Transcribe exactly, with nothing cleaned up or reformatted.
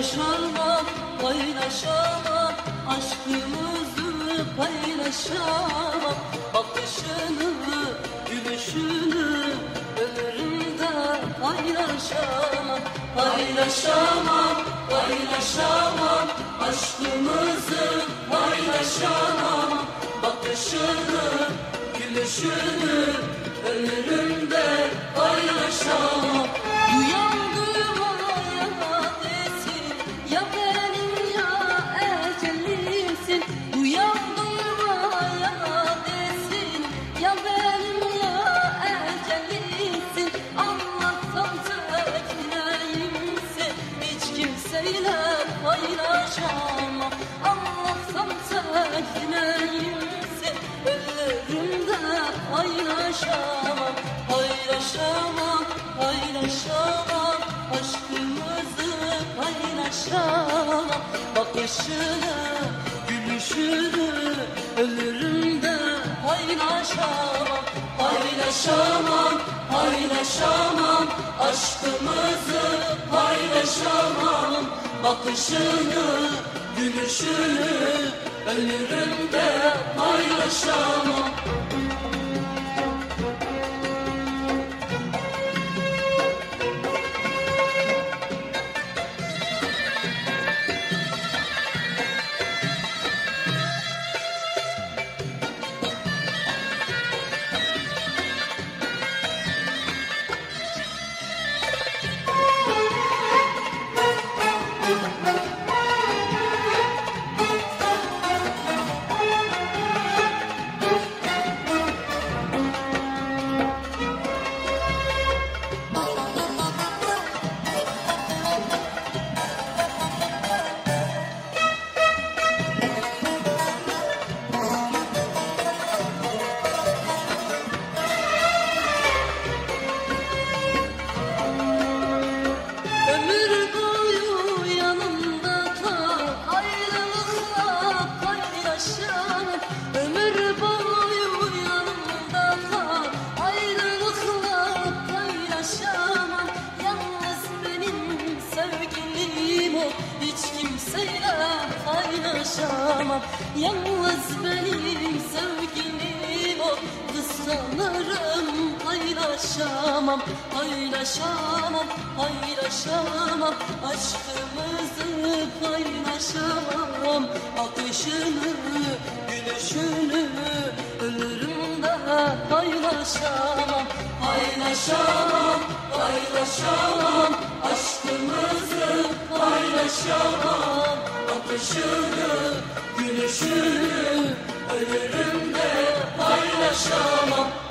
Paylaşamam, paylaşamam, aşkımızı paylaşamam. Bakışını, gülüşünü ömrümde paylaşamam. Paylaşamam, paylaşamam, aşkımızı paylaşamam. Bakışını, gülüşünü ömrümde paylaşamam. Duyan duymaya desin, ya benim ya ecelimsin. Duyan duymaya desin, ya benim ya ecelimsin. Anlatsam söyleyimse hiç kimseyle paylaşamam. Anlatsam söyleyimse ölürümde paylaşamam. Paylaşamam, paylaşamam, aşkımızı paylaşamam. Bakışını, gülüşünü ölürümde paylaşamam. Paylaşamam, paylaşamam, aşkımızı paylaşamam. Bakışını, gülüşünü ölürümde paylaşamam. Yalnız benim sevgilim o, kıskanırım paylaşamam. Paylaşamam, paylaşamam, aşkımızı paylaşamam. Bakışını, gülüşünü ölürümde paylaşamam. Paylaşamam, paylaşamam, aşkımızı paylaşamam. Bakışını, gülüşünü ölürümde paylaşamam.